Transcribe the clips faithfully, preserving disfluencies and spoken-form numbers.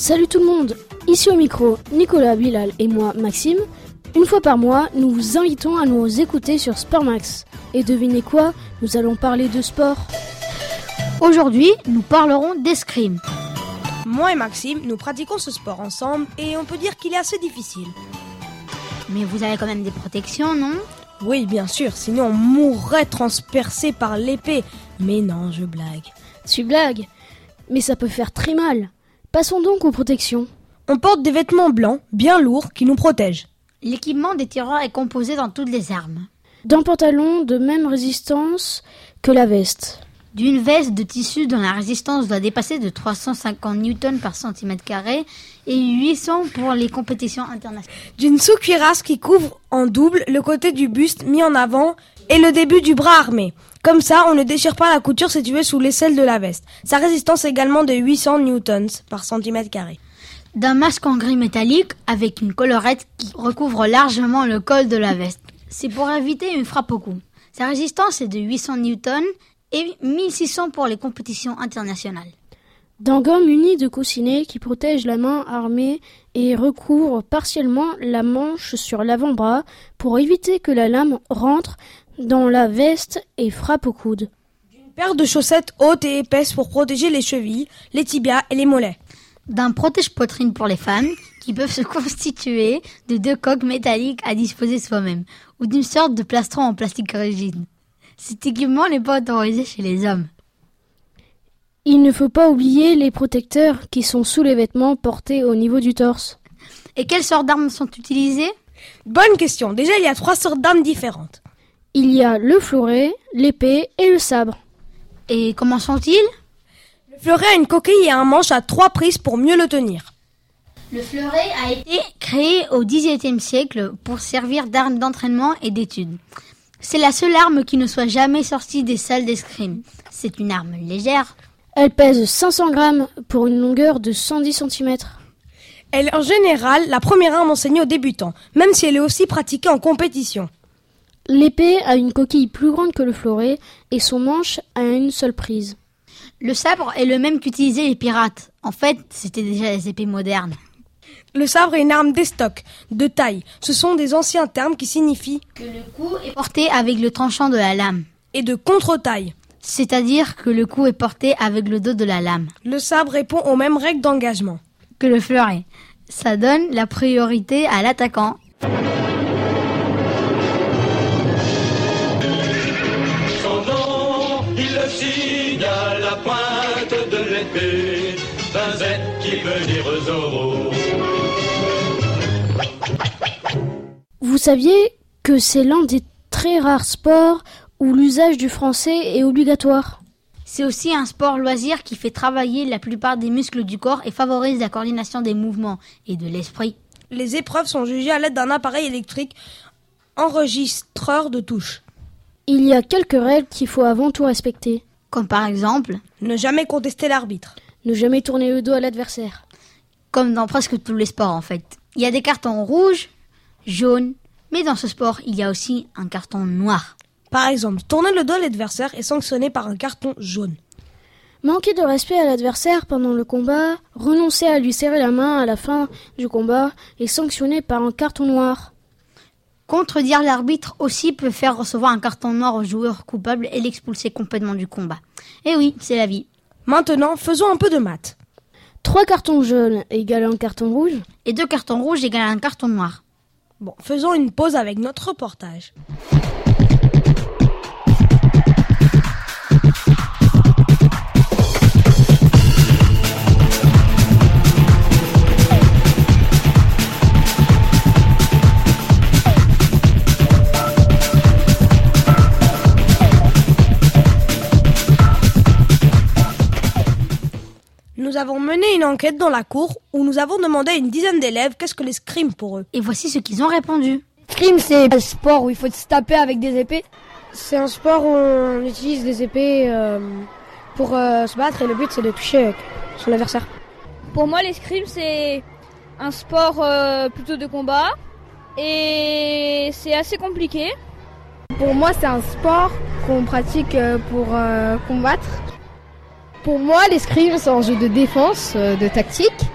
Salut tout le monde, ici au micro, Nicolas, Bilal et moi, Maxime. Une fois par mois, nous vous invitons à nous écouter sur Sportmax. Et devinez quoi, nous allons parler de sport. Aujourd'hui, nous parlerons d'escrime. Moi et Maxime, nous pratiquons ce sport ensemble et on peut dire qu'il est assez difficile. Mais vous avez quand même des protections, non ? Oui, bien sûr, sinon on mourrait transpercé par l'épée. Mais non, je blague. Tu blagues, mais ça peut faire très mal. Passons donc aux protections. On porte des vêtements blancs, bien lourds, qui nous protègent. L'équipement des tireurs est composé dans toutes les armes. D'un pantalon de même résistance que la veste. D'une veste de tissu dont la résistance doit dépasser de trois cent cinquante newtons par centimètre carré et huit cents pour les compétitions internationales. D'une sous-cuirasse qui couvre en double le côté du buste mis en avant et le début du bras armé. Comme ça, on ne déchire pas la couture située sous l'aisselle de la veste. Sa résistance est également de huit cents newtons par centimètre carré. D'un masque en gris métallique avec une collerette qui recouvre largement le col de la veste. C'est pour éviter une frappe au cou. Sa résistance est de huit cents newtons et mille six cents pour les compétitions internationales. D'un gomme uni de coussinet qui protège la main armée et recouvre partiellement la manche sur l'avant-bras pour éviter que la lame rentre dans la veste et frappe au coude. D'une paire de chaussettes hautes et épaisses pour protéger les chevilles, les tibias et les mollets. D'un protège-poitrine pour les femmes qui peuvent se constituer de deux coques métalliques à disposer soi-même ou d'une sorte de plastron en plastique rigide. Cet équipement n'est pas autorisé chez les hommes. Il ne faut pas oublier les protecteurs qui sont sous les vêtements portés au niveau du torse. Et quelles sortes d'armes sont utilisées ? Bonne question. Déjà, il y a trois sortes d'armes différentes. Il y a le fleuret, l'épée et le sabre. Et comment sont-ils ? Le fleuret a une coquille et un manche à trois prises pour mieux le tenir. Le fleuret a été créé au dix-septième siècle pour servir d'arme d'entraînement et d'étude. C'est la seule arme qui ne soit jamais sortie des salles d'escrime. C'est une arme légère. Elle pèse cinq cents grammes pour une longueur de cent dix centimètres. Elle est en général la première arme enseignée aux débutants, même si elle est aussi pratiquée en compétition. L'épée a une coquille plus grande que le fleuret et son manche a une seule prise. Le sabre est le même qu'utilisaient les pirates. En fait, c'était déjà des épées modernes. Le sabre est une arme d'estoc, de taille. Ce sont des anciens termes qui signifient que le coup est porté avec le tranchant de la lame. Et de contre-taille. C'est-à-dire que le coup est porté avec le dos de la lame. Le sabre répond aux mêmes règles d'engagement que le fleuret. Ça donne la priorité à l'attaquant. Son nom, il le signe à la pointe de l'épée. d'un Z qui veut dire Zorro. Vous saviez que c'est l'un des très rares sports où l'usage du français est obligatoire. C'est aussi un sport loisir qui fait travailler la plupart des muscles du corps et favorise la coordination des mouvements et de l'esprit. Les épreuves sont jugées à l'aide d'un appareil électrique enregistreur de touches. Il y a quelques règles qu'il faut avant tout respecter. Comme par exemple, ne jamais contester l'arbitre. Ne jamais tourner le dos à l'adversaire. Comme dans presque tous les sports en fait. Il y a des cartons rouges, jaunes, mais dans ce sport, il y a aussi un carton noir. Par exemple, tourner le dos à l'adversaire est sanctionné par un carton jaune. Manquer de respect à l'adversaire pendant le combat, renoncer à lui serrer la main à la fin du combat est sanctionné par un carton noir. Contredire l'arbitre aussi peut faire recevoir un carton noir au joueur coupable et l'expulser complètement du combat. Et oui, c'est la vie. Maintenant, faisons un peu de maths. Trois cartons jaunes égale un carton rouge. Et deux cartons rouges égale un carton noir. Bon, faisons une pause avec notre reportage. Nous avons mené une enquête dans la cour où nous avons demandé à une dizaine d'élèves qu'est-ce que l'escrime pour eux. Et voici ce qu'ils ont répondu. L'escrime, c'est un sport où il faut se taper avec des épées. C'est un sport où on utilise des épées euh, pour euh, se battre et le but c'est de toucher son adversaire. Pour moi, l'escrime, c'est un sport euh, plutôt de combat et c'est assez compliqué. Pour moi, c'est un sport qu'on pratique pour euh, combattre. Pour moi, l'escrime, c'est un jeu de défense, euh, de tactique.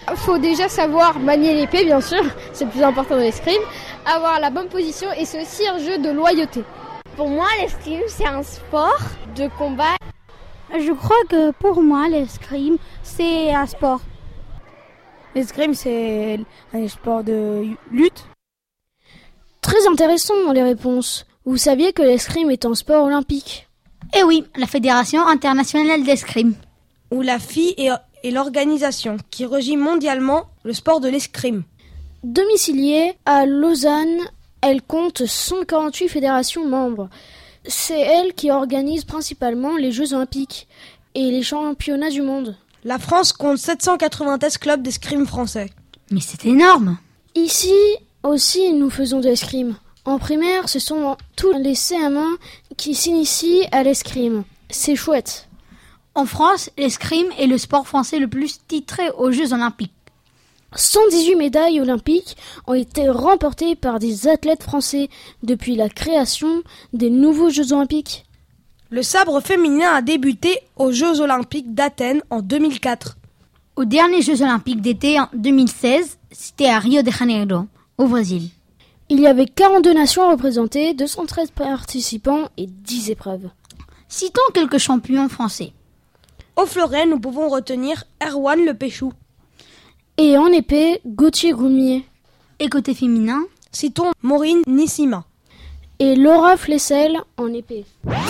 faut déjà savoir manier l'épée, bien sûr, c'est le plus important de l'escrime, avoir la bonne position et c'est aussi un jeu de loyauté. Pour moi, l'escrime, c'est un sport de combat. Je crois que pour moi, l'escrime, c'est un sport. L'escrime, c'est un sport de lutte. Très intéressant les réponses. Vous saviez que l'escrime est un sport olympique? Eh oui, la Fédération internationale d'escrime. Ou la F I est, est l'organisation qui régit mondialement le sport de l'escrime. Domiciliée à Lausanne, elle compte cent quarante-huit fédérations membres. C'est elle qui organise principalement les Jeux olympiques et les championnats du monde. La France compte sept cent quatre-vingt-treize clubs d'escrime français. Mais c'est énorme! Ici aussi, nous faisons de l'escrime. En primaire, ce sont tous les C M un qui s'initient à l'escrime. C'est chouette. En France, l'escrime est le sport français le plus titré aux Jeux olympiques. cent dix-huit médailles olympiques ont été remportées par des athlètes français depuis la création des nouveaux Jeux olympiques. Le sabre féminin a débuté aux Jeux olympiques d'Athènes en deux mille quatre. Aux derniers Jeux olympiques d'été en deux mille seize, c'était à Rio de Janeiro, au Brésil. Il y avait quarante-deux nations représentées, deux cent treize participants et dix épreuves. Citons quelques champions français. Au fleuret, nous pouvons retenir Erwan Le Péchou. Et en épée, Gauthier Goumier. Et côté féminin, citons Maureen Nissima. Et Laura Flessel en épée.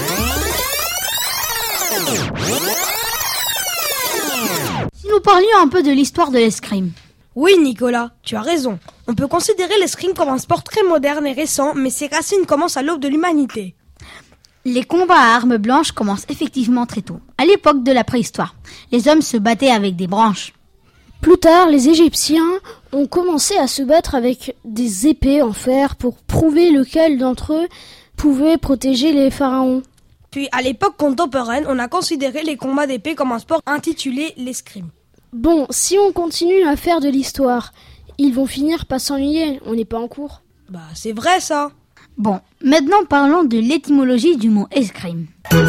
Si nous parlions un peu de l'histoire de l'escrime. Oui, Nicolas, tu as raison. On peut considérer l'escrime comme un sport très moderne et récent, mais ses racines commencent à l'aube de l'humanité. Les combats à armes blanches commencent effectivement très tôt. À l'époque de la préhistoire, les hommes se battaient avec des branches. Plus tard, les Égyptiens ont commencé à se battre avec des épées en fer pour prouver lequel d'entre eux pouvait protéger les pharaons. Puis, à l'époque contemporaine, on a considéré les combats d'épée comme un sport intitulé l'escrime. Bon, si on continue à faire de l'histoire, ils vont finir par s'ennuyer, on n'est pas en cours. Bah, c'est vrai ça. Bon, maintenant parlons de l'étymologie du mot escrime.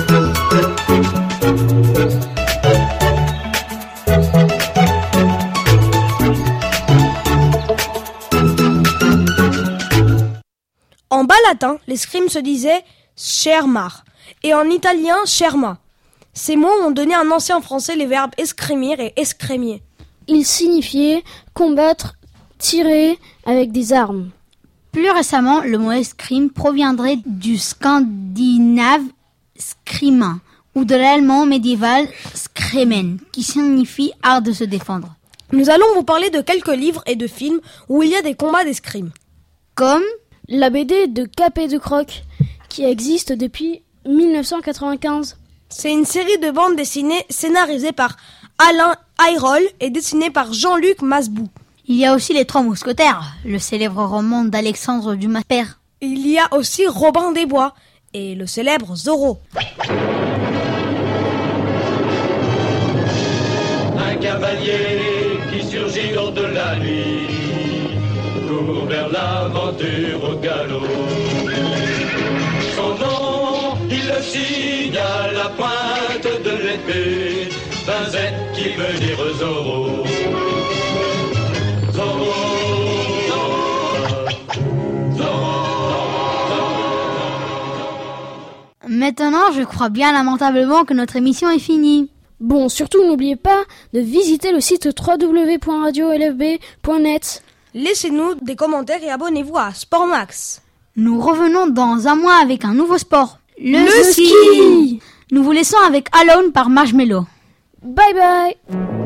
En bas latin, l'escrime se disait schermar et en italien scherma. Ces mots ont donné en ancien français les verbes escrémir et escrémier. Ils signifiaient combattre, tirer avec des armes. Plus récemment, le mot escrime proviendrait du scandinave skrima ou de l'allemand médiéval skremen, qui signifie art de se défendre. Nous allons vous parler de quelques livres et de films où il y a des combats d'escrime. Comme la B D de Cap et de Croc, qui existe depuis dix-neuf cent quatre-vingt-quinze. C'est une série de bandes dessinées scénarisée par Alain Ayroll et dessinée par Jean-Luc Masbou. Il y a aussi Les Trois Mousquetaires, le célèbre roman d'Alexandre Dumas père. Il y a aussi Robin des Bois et le célèbre Zorro. Un cavalier qui surgit lors de la nuit court vers l'aventure au galop. Son nom, il le signe à la pointe de l'épée, Vinzette qui veut dire Zorro. Zorro, Zorro, Zorro. Maintenant, je crois bien lamentablement que notre émission est finie. Bon, surtout n'oubliez pas de visiter le site w w w point radio l f b point net. Laissez-nous des commentaires et abonnez-vous à Sportmax. Nous revenons dans un mois avec un nouveau sport, le, le ski. ski. Nous vous laissons avec Alone par Marshmello. Bye bye.